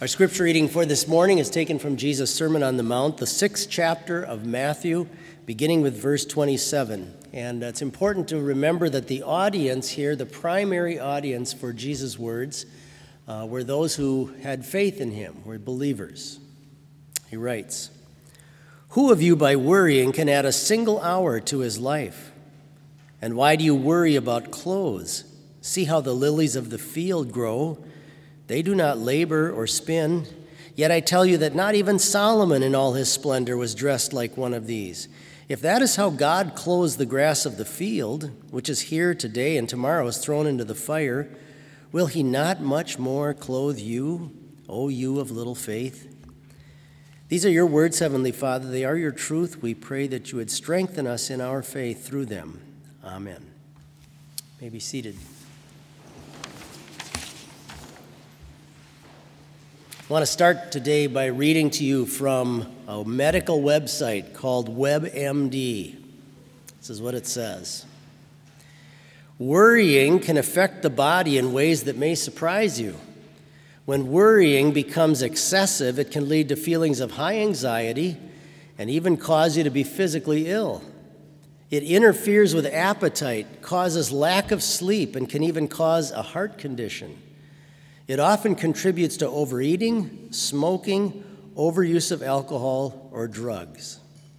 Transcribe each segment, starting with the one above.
Our scripture reading for this morning is taken from Jesus' Sermon on the Mount, the 6th chapter of Matthew, beginning with verse 27. And it's important to remember that the audience here, the primary audience for Jesus' words, were those who had faith in him, were believers. He writes, "Who of you by worrying can add a single hour to his life? And why do you worry about clothes? See how the lilies of the field grow. They do not labor or spin. Yet I tell you that not even Solomon in all his splendor was dressed like one of these. If that is how God clothes the grass of the field, which is here today and tomorrow is thrown into the fire, will he not much more clothe you, O you of little faith?" These are your words, Heavenly Father. They are your truth. We pray that you would strengthen us in our faith through them. Amen. You may be seated. I want to start today by reading to you from a medical website called WebMD. This is what it says. Worrying can affect the body in ways that may surprise you. When worrying becomes excessive, it can lead to feelings of high anxiety and even cause you to be physically ill. It interferes with appetite, causes lack of sleep, and can even cause a heart condition. It often contributes to overeating, smoking, overuse of alcohol, or drugs.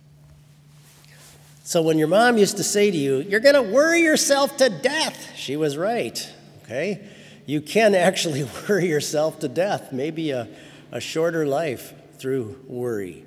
So when your mom used to say to you, "You're going to worry yourself to death," she was right, okay? You can actually worry yourself to death, maybe a shorter life through worry.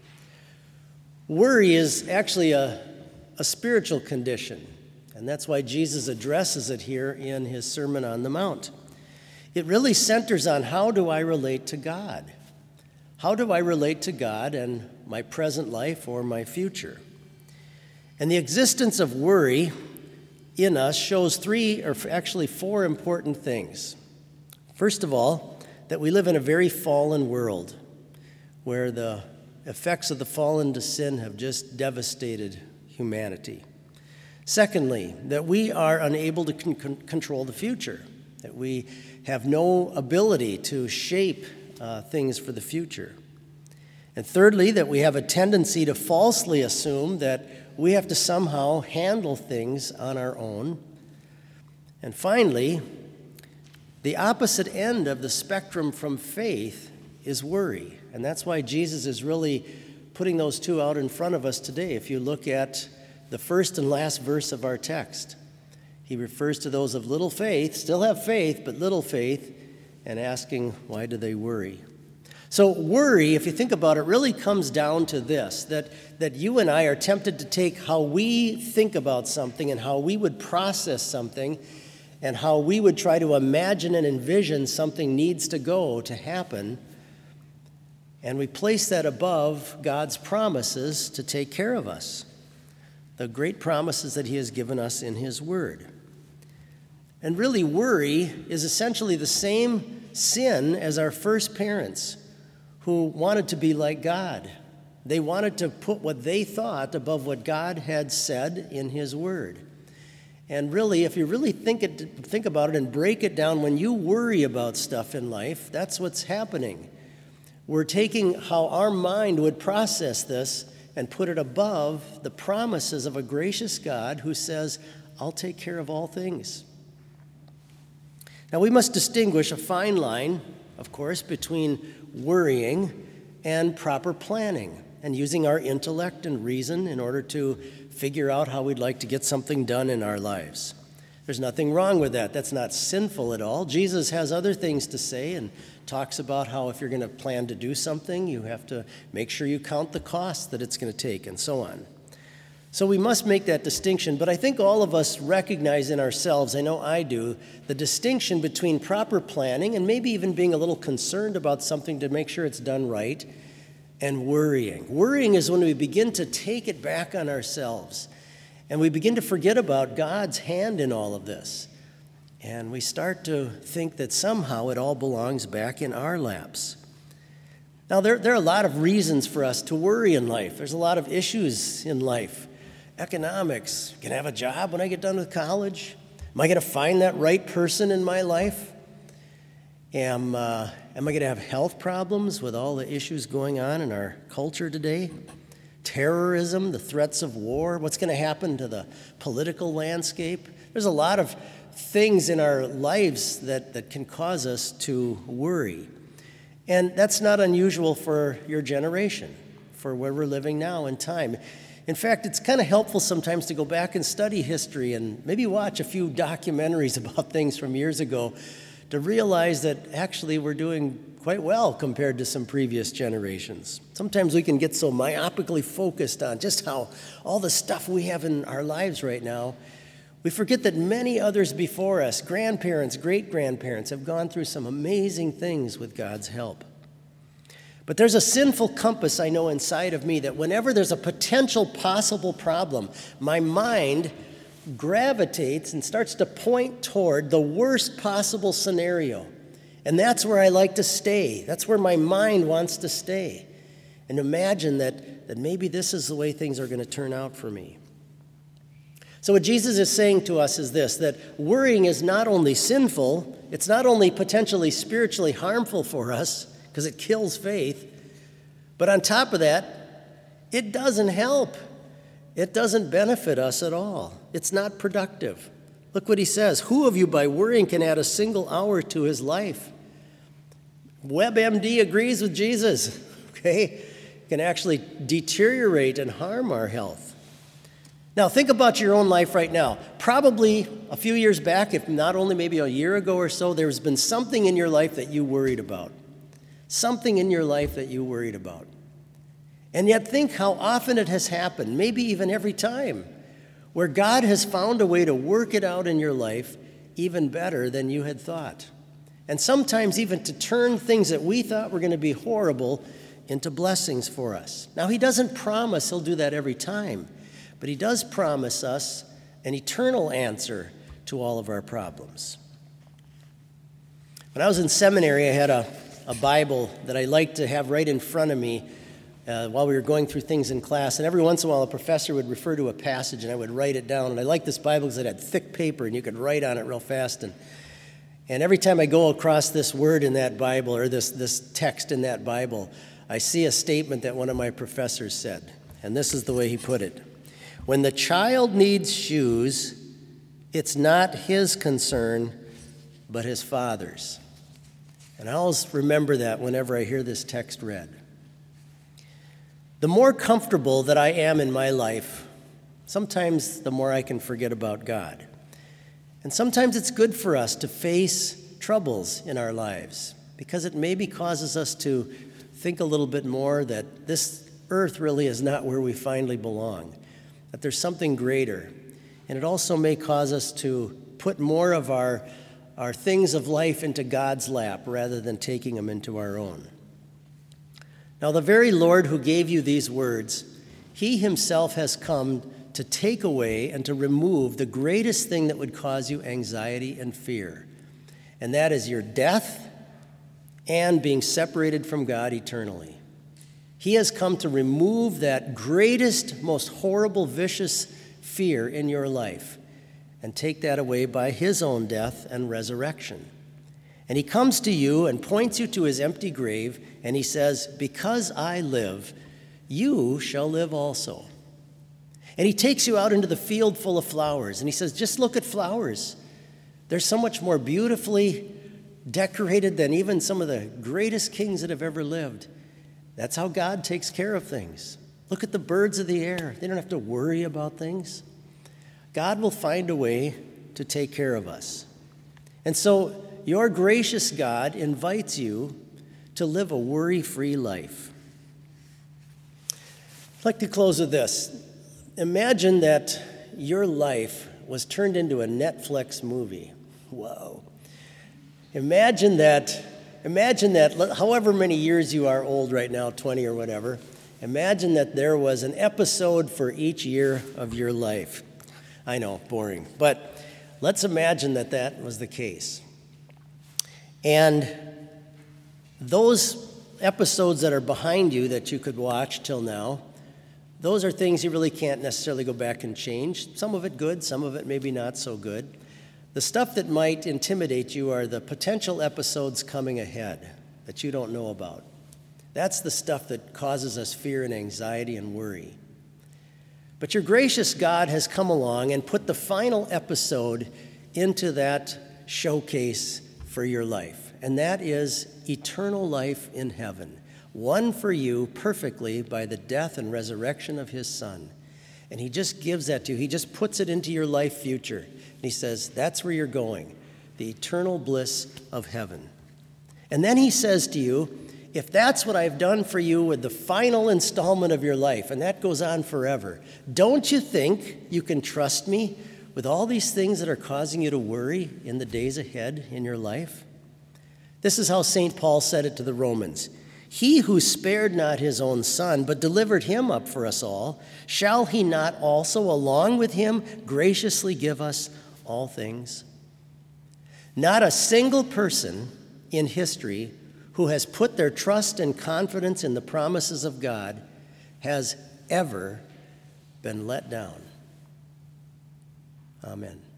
Worry is actually a spiritual condition, and that's why Jesus addresses it here in his Sermon on the Mount. It really centers on how do I relate to God? How do I relate to God and my present life or my future? And the existence of worry in us shows four important things. First of all, that we live in a very fallen world where the effects of the fall into sin have just devastated humanity. Secondly, that we are unable to control the future, that we have no ability to shape things for the future. And thirdly, that we have a tendency to falsely assume that we have to somehow handle things on our own. And finally, the opposite end of the spectrum from faith is worry. And that's why Jesus is really putting those two out in front of us today. If you look at the first and last verse of our text, he refers to those of little faith, still have faith, but little faith, and asking, why do they worry? So worry, if you think about it, really comes down to this, that you and I are tempted to take how we think about something and how we would process something and how we would try to imagine and envision something needs to go to happen, and we place that above God's promises to take care of us, the great promises that he has given us in his word. And really, worry is essentially the same sin as our first parents who wanted to be like God. They wanted to put what they thought above what God had said in his word. And really, if you really think about it and break it down, when you worry about stuff in life, that's what's happening. We're taking how our mind would process this and put it above the promises of a gracious God who says, "I'll take care of all things." Now, we must distinguish a fine line, of course, between worrying and proper planning and using our intellect and reason in order to figure out how we'd like to get something done in our lives. There's nothing wrong with that. That's not sinful at all. Jesus has other things to say and talks about how if you're going to plan to do something, you have to make sure you count the costs that it's going to take and so on. So we must make that distinction, but I think all of us recognize in ourselves, I know I do, the distinction between proper planning and maybe even being a little concerned about something to make sure it's done right, and worrying. Worrying is when we begin to take it back on ourselves, and we begin to forget about God's hand in all of this, and we start to think that somehow it all belongs back in our laps. Now, there are a lot of reasons for us to worry in life. There's a lot of issues in life. Economics. Can I have a job when I get done with college? Am I going to find that right person in my life? Am I going to have health problems with all the issues going on in our culture today? Terrorism, the threats of war, what's going to happen to the political landscape? There's a lot of things in our lives that can cause us to worry. And that's not unusual for your generation, for where we're living now in time. In fact, it's kind of helpful sometimes to go back and study history and maybe watch a few documentaries about things from years ago to realize that actually we're doing quite well compared to some previous generations. Sometimes we can get so myopically focused on just how all the stuff we have in our lives right now, we forget that many others before us, grandparents, great-grandparents, have gone through some amazing things with God's help. But there's a sinful compass I know inside of me that whenever there's a potential possible problem, my mind gravitates and starts to point toward the worst possible scenario. And that's where I like to stay. That's where my mind wants to stay. And imagine that maybe this is the way things are going to turn out for me. So what Jesus is saying to us is this, that worrying is not only sinful, it's not only potentially spiritually harmful for us, because it kills faith, but on top of that, it doesn't help. It doesn't benefit us at all. It's not productive. Look what he says. Who of you by worrying can add a single hour to his life? WebMD agrees with Jesus, okay? It can actually deteriorate and harm our health. Now, think about your own life right now. Probably a few years back, if not only maybe a year ago or so, there's been something in your life that you worried about. Something in your life that you worried about. And yet think how often it has happened, maybe even every time, where God has found a way to work it out in your life even better than you had thought. And sometimes even to turn things that we thought were going to be horrible into blessings for us. Now, he doesn't promise he'll do that every time, but he does promise us an eternal answer to all of our problems. When I was in seminary, I had a Bible that I liked to have right in front of me while we were going through things in class. And every once in a while, a professor would refer to a passage, and I would write it down. And I liked this Bible because it had thick paper, and you could write on it real fast. And every time I go across this word in that Bible, or this text in that Bible, I see a statement that one of my professors said. And this is the way he put it. When the child needs shoes, it's not his concern, but his father's. And I always remember that whenever I hear this text read. The more comfortable that I am in my life, sometimes the more I can forget about God. And sometimes it's good for us to face troubles in our lives because it maybe causes us to think a little bit more that this earth really is not where we finally belong, that there's something greater. And it also may cause us to put more of our things of life into God's lap rather than taking them into our own. Now, the very Lord who gave you these words, he himself has come to take away and to remove the greatest thing that would cause you anxiety and fear, and that is your death and being separated from God eternally. He has come to remove that greatest, most horrible, vicious fear in your life and take that away by his own death and resurrection. And he comes to you and points you to his empty grave, and he says, because I live, you shall live also. And he takes you out into the field full of flowers, and he says, just look at flowers. They're so much more beautifully decorated than even some of the greatest kings that have ever lived. That's how God takes care of things. Look at the birds of the air. They don't have to worry about things. God will find a way to take care of us. And so your gracious God invites you to live a worry-free life. I'd like to close with this. Imagine that your life was turned into a Netflix movie. Whoa. Imagine that however many years you are old right now, 20 or whatever, imagine that there was an episode for each year of your life. I know, boring, but let's imagine that that was the case. And those episodes that are behind you that you could watch till now, those are things you really can't necessarily go back and change. Some of it good, some of it maybe not so good. The stuff that might intimidate you are the potential episodes coming ahead that you don't know about. That's the stuff that causes us fear and anxiety and worry. But your gracious God has come along and put the final episode into that showcase for your life, and that is eternal life in heaven, won for you perfectly by the death and resurrection of his Son. And he just gives that to you. He just puts it into your life future. And he says, that's where you're going, the eternal bliss of heaven. And then he says to you, if that's what I've done for you with the final installment of your life, and that goes on forever, don't you think you can trust me with all these things that are causing you to worry in the days ahead in your life? This is how St. Paul said it to the Romans. He who spared not his own Son, but delivered him up for us all, shall he not also, along with him, graciously give us all things? Not a single person in history who has put their trust and confidence in the promises of God has ever been let down. Amen.